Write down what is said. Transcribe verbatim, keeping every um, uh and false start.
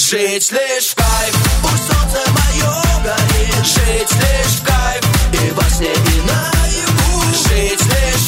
Жить лишь в кайф, пусть солнце мое горит. Жить лишь в кайф, и во сне, и наяву. Жить лишь